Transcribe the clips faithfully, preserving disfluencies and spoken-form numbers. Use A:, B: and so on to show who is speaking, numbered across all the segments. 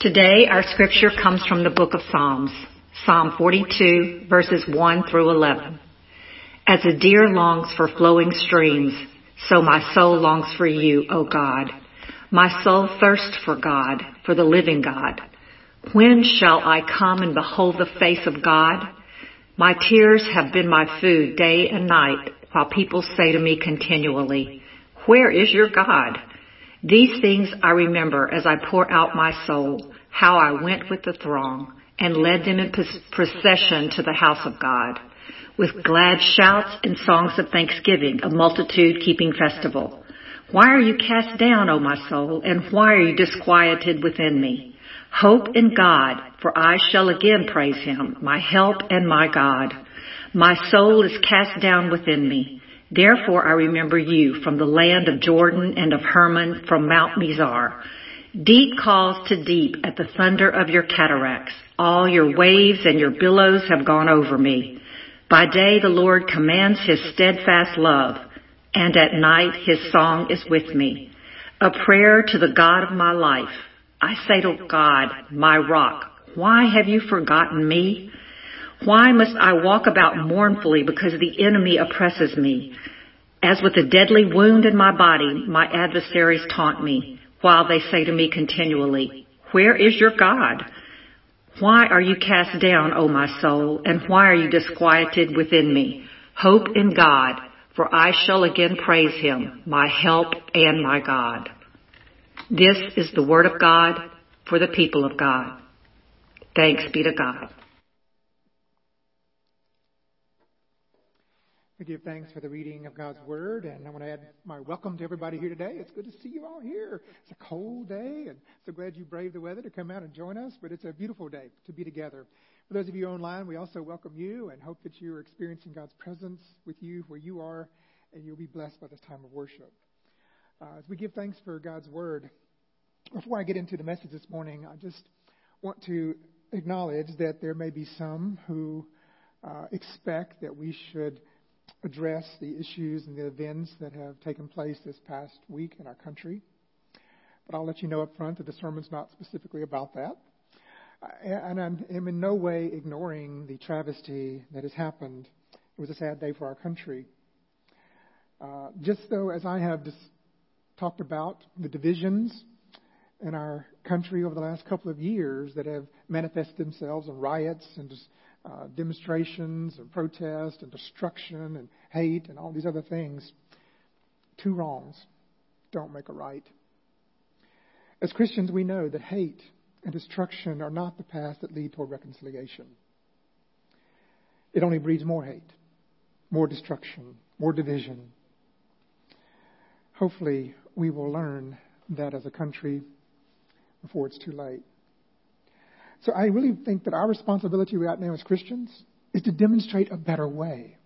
A: Today our scripture comes from the book of Psalms, Psalm forty-two, verses one through eleven. As a deer longs for flowing streams, so my soul longs for you, O God. My soul thirsts for God, for the living God. When shall I come and behold the face of God? My tears have been my food day and night, while people say to me continually, where is your God? These things I remember as I pour out my soul, how I went with the throng and led them in procession to the house of God, with glad shouts and songs of thanksgiving, a multitude keeping festival. Why are you cast down, O my soul, and why are you disquieted within me? Hope in God, for I shall again praise him, my help and my God. My soul is cast down within me. Therefore I remember you from the land of Jordan and of Hermon, from Mount Mizar. Deep calls to deep at the thunder of your cataracts. All your waves and your billows have gone over me. By day the Lord commands his steadfast love, and at night his song is with me. A prayer to the God of my life. I say to God, my rock, why have you forgotten me? Why must I walk about mournfully because the enemy oppresses me? As with a deadly wound in my body, my adversaries taunt me, while they say to me continually, where is your God? Why are you cast down, O my soul, and why are you disquieted within me? Hope in God, for I shall again praise him, my help and my God. This is the word of God for the people of God. Thanks be to God.
B: I give thanks for the reading of God's Word, and I want to add my welcome to everybody here today. It's good to see you all here. It's a cold day, and so glad you braved the weather to come out and join us, but it's a beautiful day to be together. For those of you online, we also welcome you and hope that you are experiencing God's presence with you where you are, and you'll be blessed by this time of worship. Uh, as we give thanks for God's Word, before I get into the message this morning, I just want to acknowledge that there may be some who uh, expect that we should address the issues and the events that have taken place this past week in our country. But I'll let you know up front that the sermon's not specifically about that. And I am in no way ignoring the travesty that has happened. It was a sad day for our country. Uh, just though, as I have just talked about the divisions in our country over the last couple of years that have manifested themselves in riots and just Uh, demonstrations and protests and destruction and hate and all these other things. Two wrongs don't make a right. As Christians, we know that hate and destruction are not the paths that lead toward reconciliation. It only breeds more hate, more destruction, more division. Hopefully, we will learn that as a country before it's too late. So I really think that our responsibility right now as Christians is to demonstrate a better way.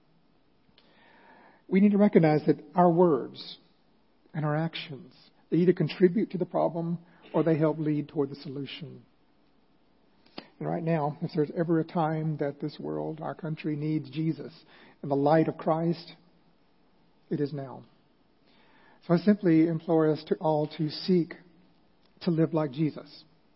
B: We need to recognize that our words and our actions, they either contribute to the problem or they help lead toward the solution. And right now, if there's ever a time that this world, our country, needs Jesus and the light of Christ, it is now. So I simply implore us to all to seek to live like Jesus.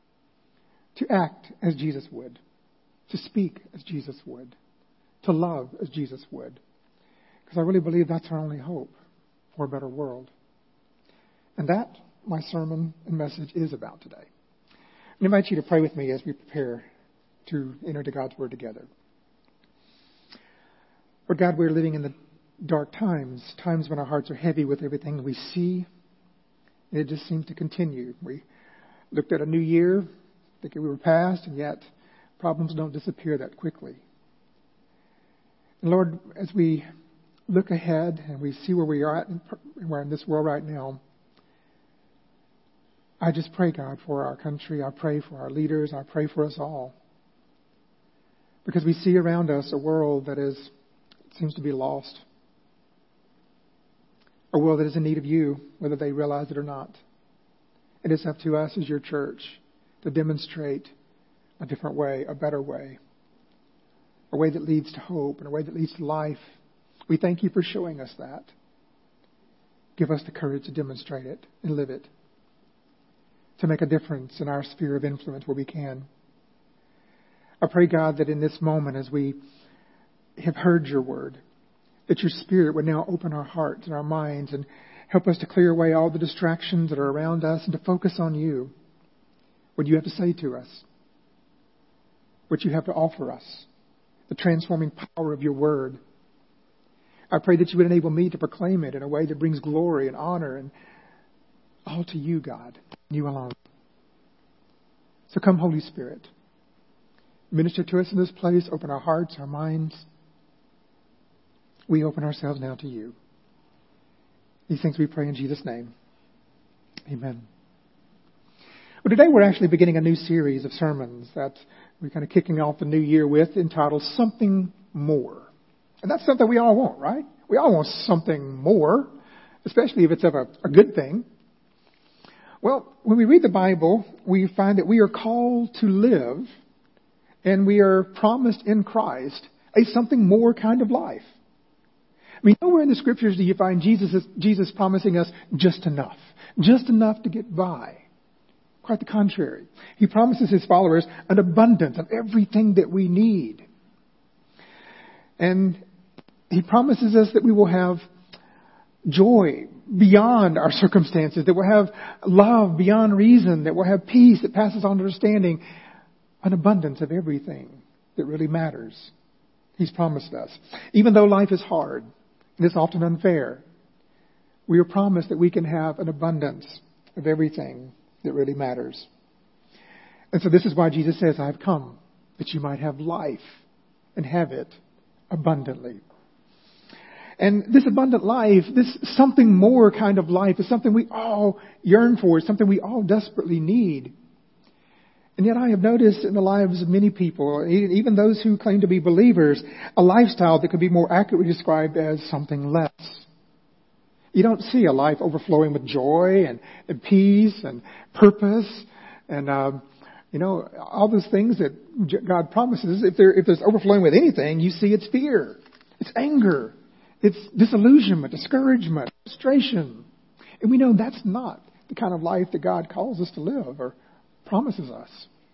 B: To act as Jesus would, to speak as Jesus would, to love as Jesus would. Because I really believe that's our only hope for a better world. And that, my sermon and message is about today. I invite you to pray with me as we prepare to enter into God's Word together. Lord God, we're living in the dark times, times when our hearts are heavy with everything we see. And it just seems to continue. We looked at a new year, thinking we were past, and yet problems don't disappear that quickly. And Lord, as we look ahead and we see where we are at, we're in this world right now, I just pray, God, for our country. I pray for our leaders. I pray for us all. Because we see around us a world that is seems to be lost. A world that is in need of you, whether they realize it or not. And it's up to us as your church to demonstrate a different way, a better way, a way that leads to hope and a way that leads to life. We thank you for showing us that. Give us the courage to demonstrate it and live it. to make a difference in our sphere of influence where we can. I pray, God, that in this moment as we have heard your word, that your Spirit would now open our hearts and our minds and help us to clear away all the distractions that are around us and to focus on you, what you have to say to us, what you have to offer us, the transforming power of your word. I pray that you would enable me to proclaim it in a way that brings glory and honor and all to you, God, you alone. So come, Holy Spirit. Minister to us in this place. Open our hearts, our minds. We open ourselves now to you. These things we pray in Jesus' name. Amen. Well, today we're actually beginning a new series of sermons that we're kind of kicking off the new year with, entitled Something More. And that's something we all want, right? We all want something more, especially if it's of a, a good thing. Well, when we read the Bible, we find that we are called to live, and we are promised in Christ a something more kind of life. I mean, nowhere in the Scriptures do you find Jesus Jesus promising us just enough, just enough to get by. Quite the contrary. He promises his followers an abundance of everything that we need. And he promises us that we will have joy beyond our circumstances, that we'll have love beyond reason, that we'll have peace that passes on understanding, an abundance of everything that really matters. He's promised us. Even though life is hard and it's often unfair, we are promised that we can have an abundance of everything that really matters. And so this is why Jesus says, I have come that you might have life and have it abundantly. And this abundant life, this something more kind of life, is something we all yearn for. It's something we all desperately need. And yet I have noticed in the lives of many people, even those who claim to be believers, a lifestyle that could be more accurately described as something less. You don't see a life overflowing with joy and, and peace and purpose and, uh, you know, all those things that God promises. If, there, if there's overflowing with anything, you see it's fear, it's anger, it's disillusionment, discouragement, frustration. And we know that's not the kind of life that God calls us to live or promises us.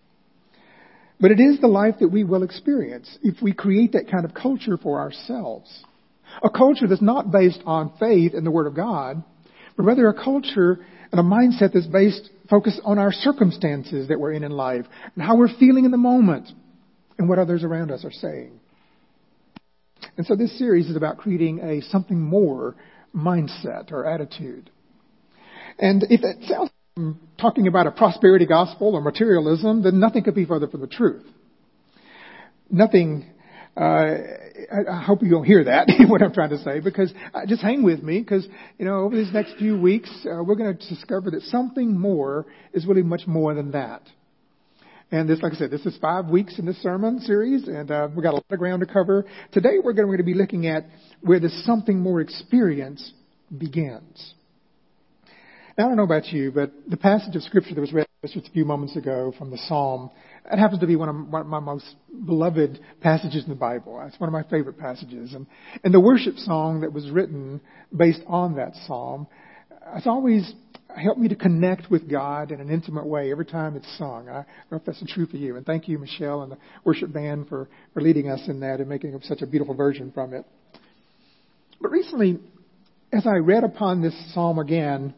B: But it is the life that we will experience if we create that kind of culture for ourselves. A culture that's not based on faith in the Word of God, but rather a culture and a mindset that's based, focused on our circumstances that we're in in life and how we're feeling in the moment and what others around us are saying. And so this series is about creating a something more mindset or attitude. And if it sounds like talking about a prosperity gospel or materialism, then nothing could be further from the truth. Nothing, uh, I, I hope you don't hear that, what I'm trying to say, because uh, just hang with me, because, you know, over these next few weeks, uh, we're going to discover that something more is really much more than that. And this, like I said, this is five weeks in this sermon series, and uh, we've got a lot of ground to cover. Today we're going to be looking at where this something more experience begins. Now, I don't know about you, but the passage of Scripture that was read just a few moments ago from the Psalm, it happens to be one of, one of my most beloved passages in the Bible. It's one of my favorite passages. And, and the worship song that was written based on that Psalm, it's always helped me to connect with God in an intimate way every time it's sung. I don't know if that's true for you. And thank you, Michelle, and the worship band for, for leading us in that and making such a beautiful version from it. But recently, as I read upon this Psalm again,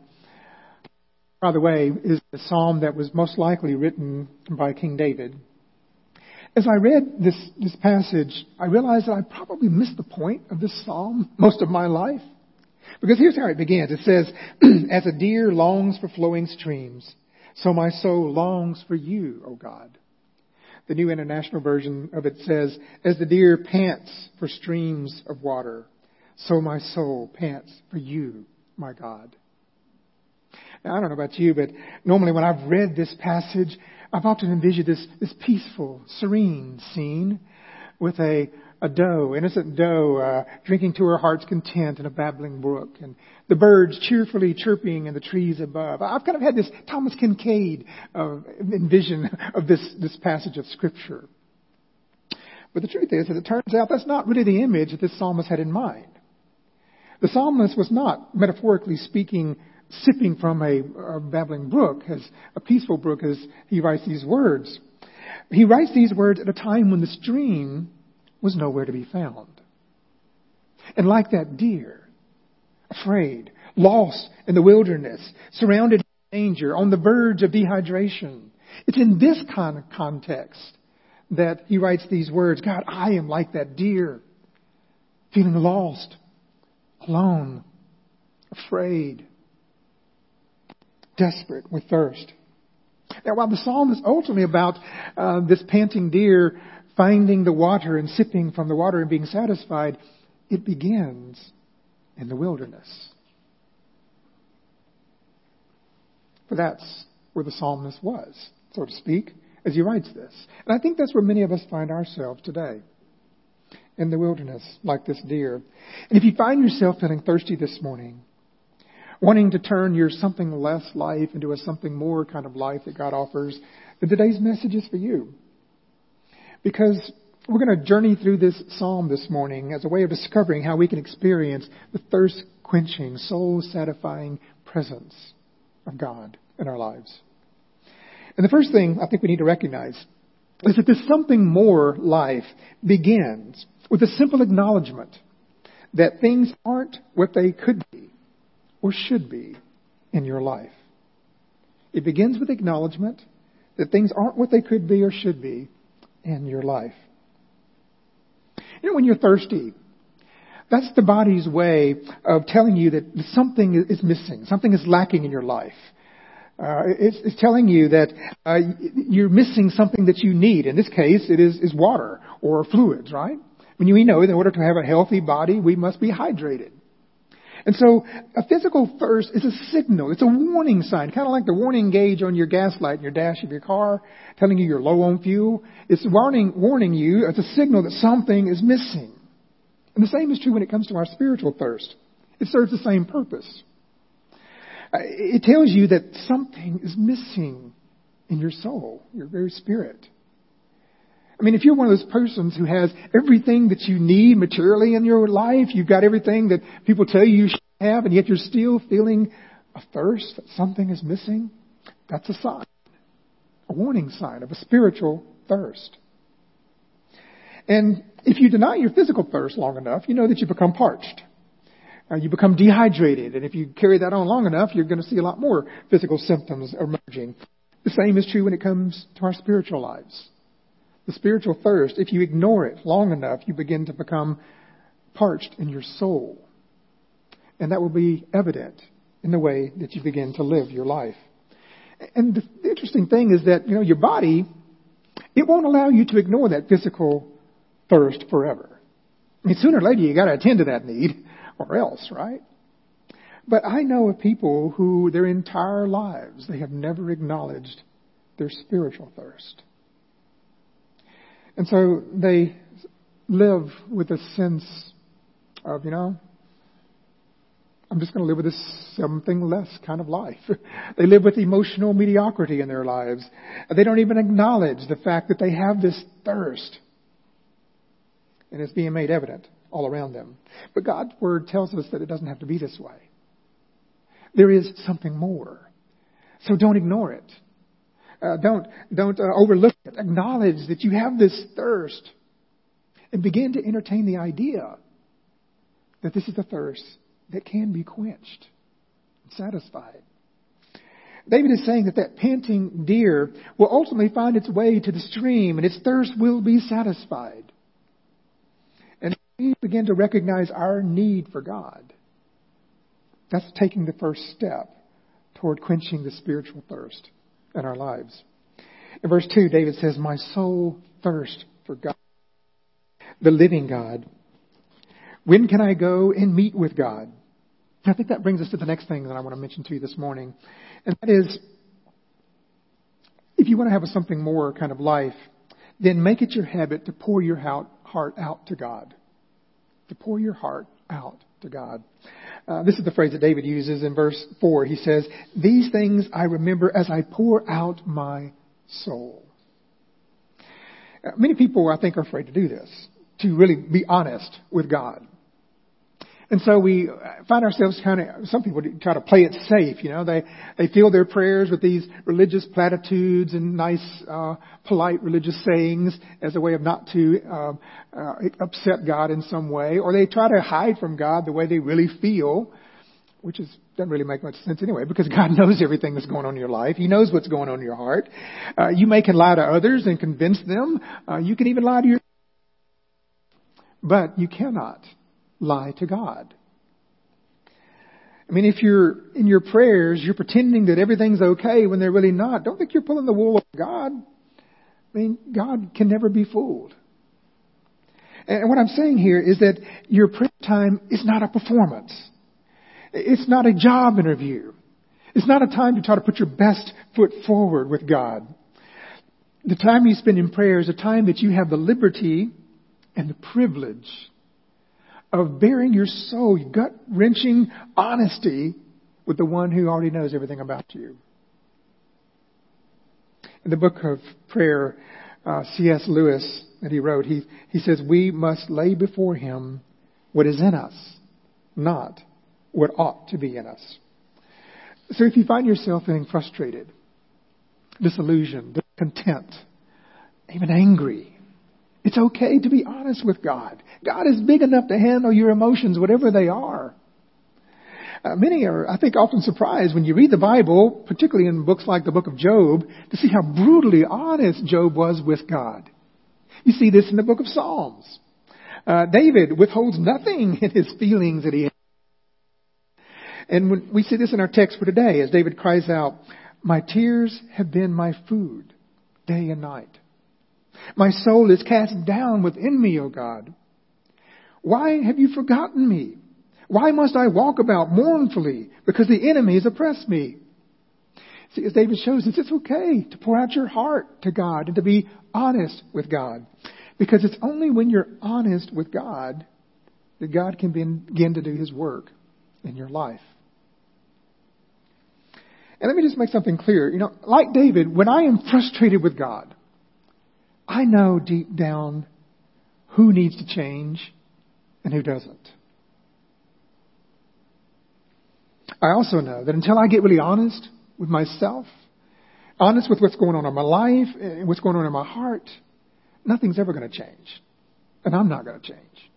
B: by the way, is the Psalm that was most likely written by King David. As I read this, this passage, I realized that I probably missed the point of this Psalm most of my life. Because here's how it begins. It says, as a deer longs for flowing streams, so my soul longs for you, O God. The New International Version of it says, as the deer pants for streams of water, so my soul pants for you, my God. Now, I don't know about you, but normally when I've read this passage, I've often envisioned this, this peaceful, serene scene with a, a doe, innocent doe, uh, drinking to her heart's content in a babbling brook, and the birds cheerfully chirping in the trees above. I've kind of had this Thomas Kincaid uh, envision of this, this passage of Scripture. But the truth is that it turns out that's not really the image that this psalmist had in mind. The psalmist was not, metaphorically speaking, sipping from a, a babbling brook, as a peaceful brook, as he writes these words. He writes these words at a time when the stream was nowhere to be found. And like that deer, afraid, lost in the wilderness, surrounded by danger, on the verge of dehydration, it's in this kind of context that he writes these words. God, I am like that deer, feeling lost, alone, afraid, desperate with thirst. Now, while the psalm is ultimately about uh, this panting deer finding the water and sipping from the water and being satisfied, it begins in the wilderness. For that's where the psalmist was, so to speak, as he writes this. And I think that's where many of us find ourselves today, in the wilderness, like this deer. And if you find yourself feeling thirsty this morning, wanting to turn your something less life into a something more kind of life that God offers, then today's message is for you. Because we're going to journey through this psalm this morning as a way of discovering how we can experience the thirst-quenching, soul-satisfying presence of God in our lives. And the first thing I think we need to recognize is that this something more life begins with a simple acknowledgement that things aren't what they could be or should be in your life. It begins with acknowledgement that things aren't what they could be or should be in your life. You know, when you're thirsty, that's the body's way of telling you that something is missing, something is lacking in your life. Uh, it's, it's telling you that uh, you're missing something that you need. In this case, it is, is water or fluids, right? When you, we know that in order to have a healthy body, we must be hydrated. And so a physical thirst is a signal. It's a warning sign, kind of like the warning gauge on your gas light in your dash of your car, telling you you're low on fuel. It's warning, warning you. It's a signal that something is missing. And the same is true when it comes to our spiritual thirst. It serves the same purpose. It tells you that something is missing in your soul, your very spirit. I mean, if you're one of those persons who has everything that you need materially in your life, you've got everything that people tell you you should have, and yet you're still feeling a thirst, that something is missing, that's a sign, a warning sign of a spiritual thirst. And if you deny your physical thirst long enough, you know that you become parched. Uh, you become dehydrated, and if you carry that on long enough, you're going to see a lot more physical symptoms emerging. The same is true when it comes to our spiritual lives. The spiritual thirst, if you ignore it long enough, you begin to become parched in your soul. And that will be evident in the way that you begin to live your life. And the, the interesting thing is that, you know, your body, it won't allow you to ignore that physical thirst forever. I mean, sooner or later, you got to attend to that need, or else, right? But I know of people who their entire lives, they have never acknowledged their spiritual thirst. And so they live with a sense of, you know, I'm just going to live with this something less kind of life. They live with emotional mediocrity in their lives. They don't even acknowledge the fact that they have this thirst. And it's being made evident all around them. But God's Word tells us that it doesn't have to be this way. There is something more. So don't ignore it. Uh, don't don't uh, overlook it. Acknowledge that you have this thirst. And begin to entertain the idea that this is a thirst that can be quenched and satisfied. David is saying that that panting deer will ultimately find its way to the stream and its thirst will be satisfied. And we begin to recognize our need for God. That's taking the first step toward quenching the spiritual thirst in our lives. In verse two, David says, "My soul thirsts for God, the living God. When can I go and meet with God?" I think that brings us to the next thing that I want to mention to you this morning. And that is, if you want to have a something more kind of life, then make it your habit to pour your heart out to God. To pour your heart out to God. Uh, this is the phrase that David uses in verse four. He says, "These things I remember as I pour out my soul." Uh, many people, I think, are afraid to do this, to really be honest with God. And so we find ourselves kind of, some people try to play it safe, you know. They they fill their prayers with these religious platitudes and nice, uh, polite religious sayings as a way of not to uh, uh, upset God in some way. Or they try to hide from God the way they really feel, which is doesn't really make much sense anyway, because God knows everything that's going on in your life. He knows what's going on in your heart. Uh, you may can lie to others and convince them. Uh, you can even lie to yourself. But you cannot lie to God. I mean, if you're in your prayers, you're pretending that everything's okay when they're really not. Don't think you're pulling the wool over God. I mean, God can never be fooled. And what I'm saying here is that your prayer time is not a performance. It's not a job interview. It's not a time to try to put your best foot forward with God. The time you spend in prayer is a time that you have the liberty and the privilege of bearing your soul, your gut-wrenching honesty with the one who already knows everything about you. In the book of prayer, uh, C S Lewis, that he wrote, he, he says, we must lay before him what is in us, not what ought to be in us. So if you find yourself feeling frustrated, disillusioned, discontent, even angry, it's okay to be honest with God. God is big enough to handle your emotions, whatever they are. Uh, many are, I think, often surprised when you read the Bible, particularly in books like the book of Job, to see how brutally honest Job was with God. You see this in the book of Psalms. Uh, David withholds nothing in his feelings that he has. And when we see this in our text for today, as David cries out, my tears have been my food day and night. My soul is cast down within me, O God. Why have you forgotten me? Why must I walk about mournfully because the enemies oppress me? See, as David shows us, it's okay to pour out your heart to God and to be honest with God. Because it's only when you're honest with God that God can begin to do His work in your life. And let me just make something clear. You know, like David, when I am frustrated with God, I know deep down who needs to change and who doesn't. I also know that until I get really honest with myself, honest with what's going on in my life and what's going on in my heart, nothing's ever going to change. And I'm not going to change.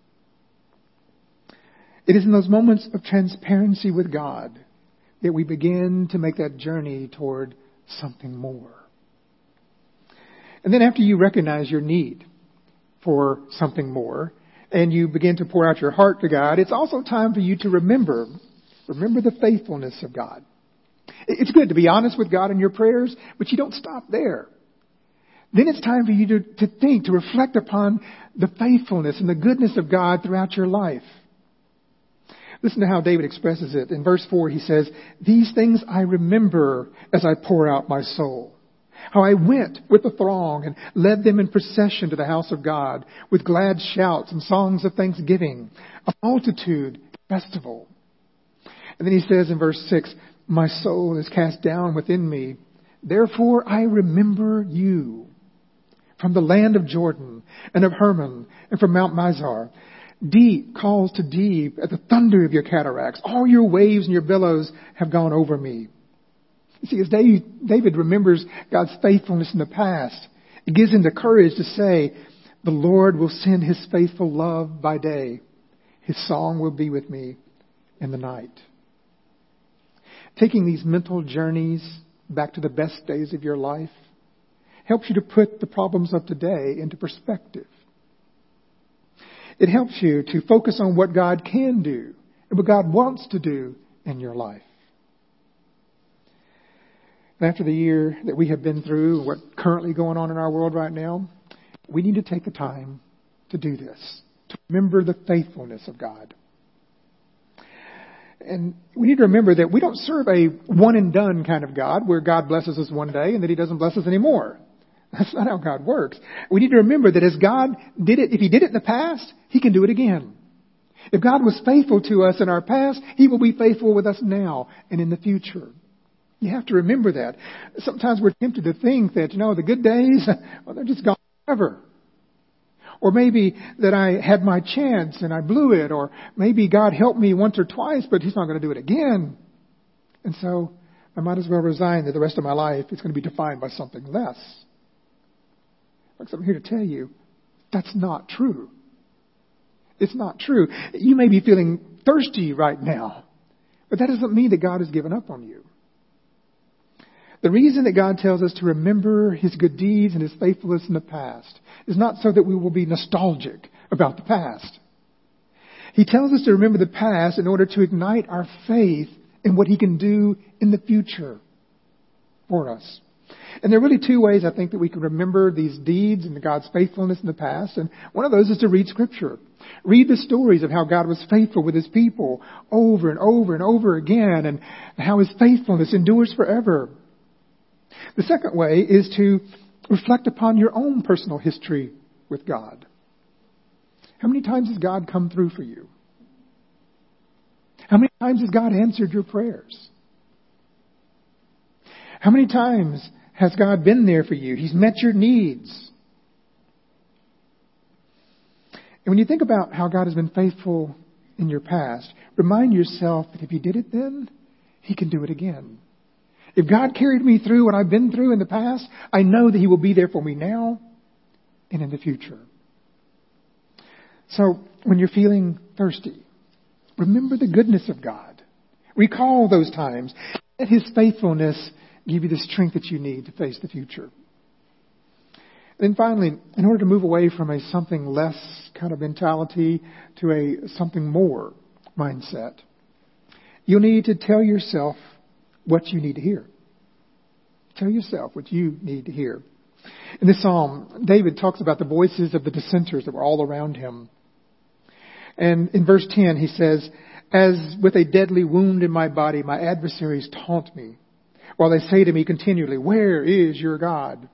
B: It is in those moments of transparency with God that we begin to make that journey toward something more. And then after you recognize your need for something more and you begin to pour out your heart to God, it's also time for you to remember, remember the faithfulness of God. It's good to be honest with God in your prayers, but you don't stop there. Then it's time for you to, to think, to reflect upon the faithfulness and the goodness of God throughout your life. Listen to how David expresses it. In verse four, he says, these things I remember as I pour out my soul. How I went with the throng and led them in procession to the house of God with glad shouts and songs of thanksgiving, a multitude festival. And then he says in verse six, my soul is cast down within me. Therefore I remember you from the land of Jordan and of Hermon and from Mount Mizar. Deep calls to deep at the thunder of your cataracts. All your waves and your billows have gone over me. You see, as David remembers God's faithfulness in the past, it gives him the courage to say, the Lord will send His faithful love by day. His song will be with me in the night. Taking these mental journeys back to the best days of your life helps you to put the problems of today into perspective. It helps you to focus on what God can do and what God wants to do in your life. And after the year that we have been through, what's currently going on in our world right now, we need to take the time to do this, to remember the faithfulness of God. And we need to remember that we don't serve a one and done kind of God where God blesses us one day and then He doesn't bless us anymore. That's not how God works. We need to remember that as God did it, if He did it in the past, He can do it again. If God was faithful to us in our past, He will be faithful with us now and in the future. You have to remember that. Sometimes we're tempted to think that, you know, the good days, well, they're just gone forever. Or maybe that I had my chance and I blew it. Or maybe God helped me once or twice, but He's not going to do it again. And so I might as well resign that the rest of my life is going to be defined by something less. Folks, I'm here to tell you, that's not true. It's not true. You may be feeling thirsty right now, but that doesn't mean that God has given up on you. The reason that God tells us to remember His good deeds and His faithfulness in the past is not so that we will be nostalgic about the past. He tells us to remember the past in order to ignite our faith in what He can do in the future for us. And there are really two ways I think that we can remember these deeds and God's faithfulness in the past. And one of those is to read Scripture. Read the stories of how God was faithful with His people over and over and over again, and how His faithfulness endures forever. The second way is to reflect upon your own personal history with God. How many times has God come through for you? How many times has God answered your prayers? How many times has God been there for you? He's met your needs. And when you think about how God has been faithful in your past, remind yourself that if He did it then, He can do it again. If God carried me through what I've been through in the past, I know that He will be there for me now and in the future. So when you're feeling thirsty, remember the goodness of God. Recall those times. Let His faithfulness give you the strength that you need to face the future. And then finally, in order to move away from a something less kind of mentality to a something more mindset, you'll need to tell yourself what you need to hear. Tell yourself what you need to hear. In this psalm, David talks about the voices of the dissenters that were all around him. And in verse ten, he says, "As with a deadly wound in my body, my adversaries taunt me, while they say to me continually, 'Where is your God?'"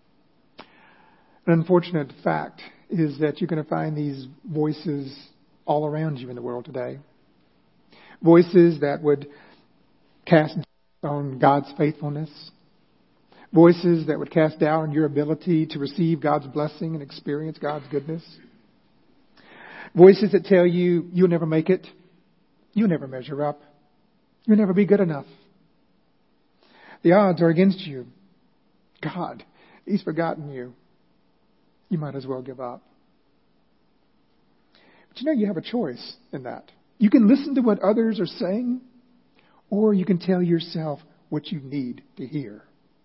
B: An unfortunate fact is that you're going to find these voices all around you in the world today. Voices that would cast doubt on God's faithfulness. Voices that would cast doubt on your ability to receive God's blessing and experience God's goodness. Voices that tell you, you'll never make it. You'll never measure up. You'll never be good enough. The odds are against you. God, He's forgotten you. You might as well give up. But you know, you have a choice in that. You can listen to what others are saying, or you can tell yourself what you need to hear.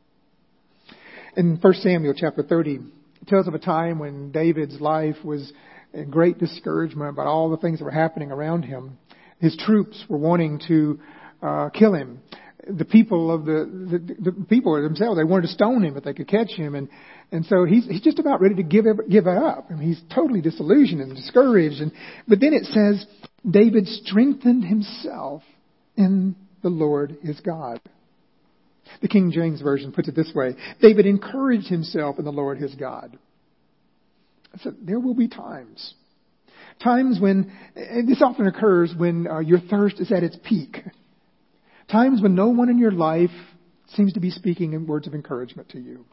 B: In First Samuel chapter thirty, it tells of a time when David's life was in great discouragement about all the things that were happening around him. His troops were wanting to uh, kill him. The people of the, the the people themselves, they wanted to stone him if they could catch him, and and so he's he's just about ready to give give it up. I mean, he's totally disillusioned and discouraged. And but then it says David strengthened himself in the Lord his God. The King James Version puts it this way: David encouraged himself in the Lord his God. I said there will be times, times when, and this often occurs when uh, your thirst is at its peak. Times when no one in your life seems to be speaking in words of encouragement to you.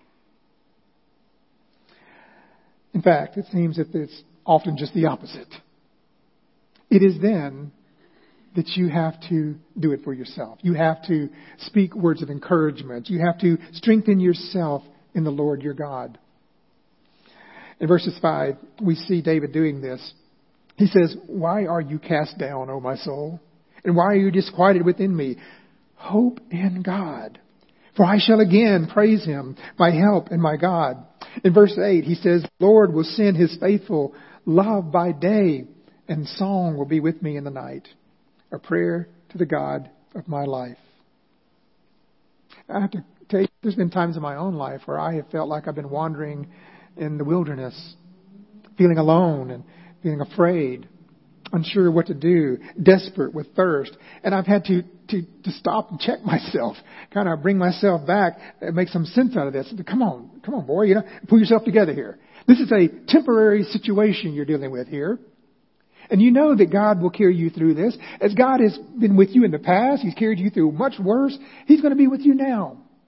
B: In fact, it seems that it's often just the opposite. It is then that you have to do it for yourself. You have to speak words of encouragement. You have to strengthen yourself in the Lord your God. In verses five, we see David doing this. He says, "Why are you cast down, O my soul? And why are you disquieted within me? Hope in God, for I shall again praise Him, my help and my God." In verse eight, he says, "The Lord will send His faithful love by day, and song will be with me in the night, a prayer to the God of my life." I have to tell you, there's been times in my own life where I have felt like I've been wandering in the wilderness, feeling alone and feeling afraid, unsure what to do, desperate with thirst. And I've had to, to, to stop and check myself, kind of bring myself back and make some sense out of this. Come on, come on, boy, you know, pull yourself together here. This is a temporary situation you're dealing with here. And you know that God will carry you through this. As God has been with you in the past, He's carried you through much worse. He's going to be with you now.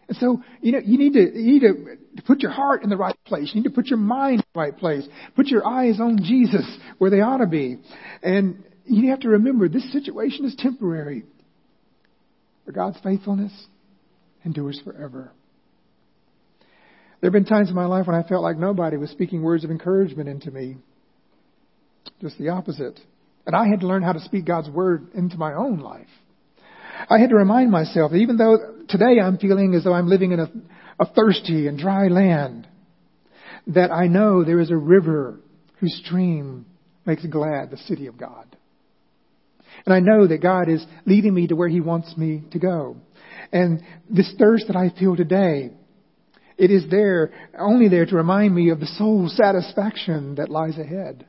B: And so, you know, you need to, you need to put your heart in the right place. You need to put your mind in the right place. Put your eyes on Jesus where they ought to be. And you have to remember this situation is temporary. But God's faithfulness endures forever. There have been times in my life when I felt like nobody was speaking words of encouragement into me. Just the opposite. And I had to learn how to speak God's word into my own life. I had to remind myself that even though today I'm feeling as though I'm living in a, a thirsty and dry land, that I know there is a river whose stream makes glad the city of God. And I know that God is leading me to where He wants me to go. And this thirst that I feel today, it is there, only there to remind me of the soul satisfaction that lies ahead.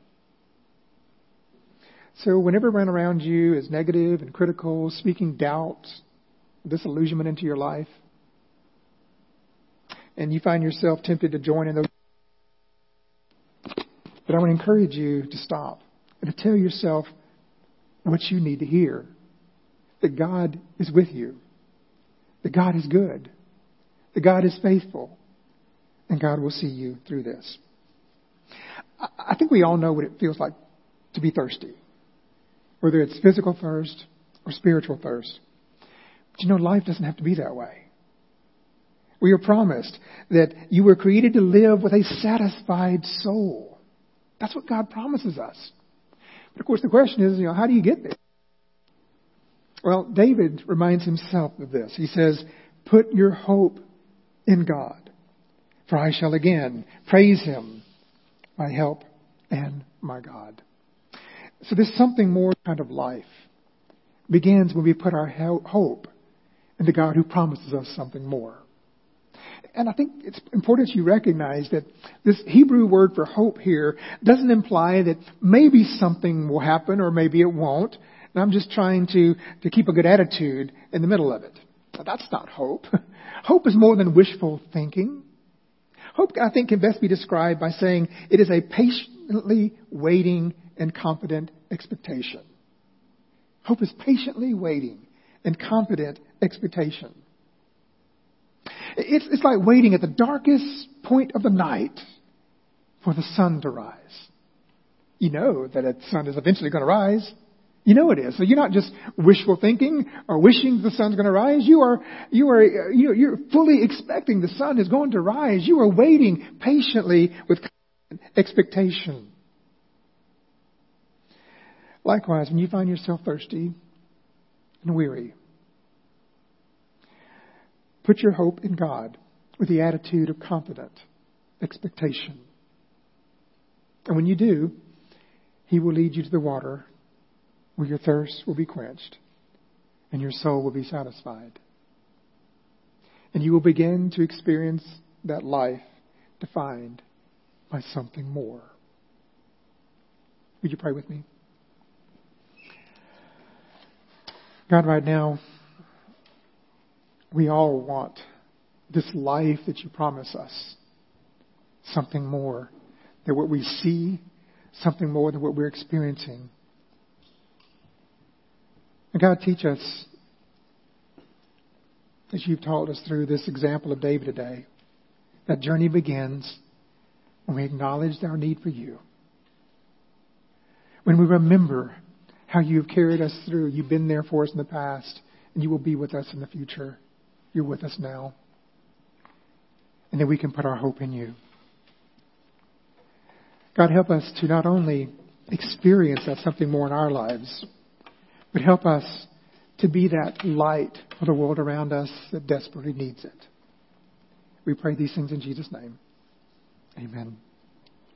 B: So whenever everyone around you is negative and critical, speaking doubt, disillusionment into your life, and you find yourself tempted to join in those, but I want to encourage you to stop and to tell yourself what you need to hear. That God is with you. That God is good. That God is faithful. And God will see you through this. I think we all know what it feels like to be thirsty. Whether it's physical thirst or spiritual thirst. But you know, life doesn't have to be that way. We are promised that you were created to live with a satisfied soul. That's what God promises us. But of course the question is, you know, how do you get there? Well, David reminds himself of this. He says, put your hope in God, for I shall again praise Him, my help and my God. So this something more kind of life begins when we put our hope in the God who promises us something more. And I think it's important you recognize that this Hebrew word for hope here doesn't imply that maybe something will happen or maybe it won't. And I'm just trying to, to keep a good attitude in the middle of it. Now, that's not hope. Hope is more than wishful thinking. Hope, I think, can best be described by saying it is a patiently waiting and confident expectation. Hope is patiently waiting and confident expectation. It's, it's like waiting at the darkest point of the night for the sun to rise. You know that the sun is eventually going to rise. You know it is. So you're not just wishful thinking or wishing the sun's going to rise. You are, you are, you know, you're fully expecting the sun is going to rise. You are waiting patiently with expectation. Likewise, when you find yourself thirsty and weary, put your hope in God with the attitude of confident expectation. And when you do, He will lead you to the water where your thirst will be quenched and your soul will be satisfied. And you will begin to experience that life defined by something more. Would you pray with me? God, right now, we all want this life that you promise us. Something more than what we see, something more than what we're experiencing. And God, teach us, as you've taught us through this example of David today, that journey begins when we acknowledge our need for you. When we remember how you've carried us through. You've been there for us in the past, and you will be with us in the future. You're with us now. And then we can put our hope in you. God, help us to not only experience that something more in our lives, but help us to be that light for the world around us that desperately needs it. We pray these things in Jesus' name. Amen.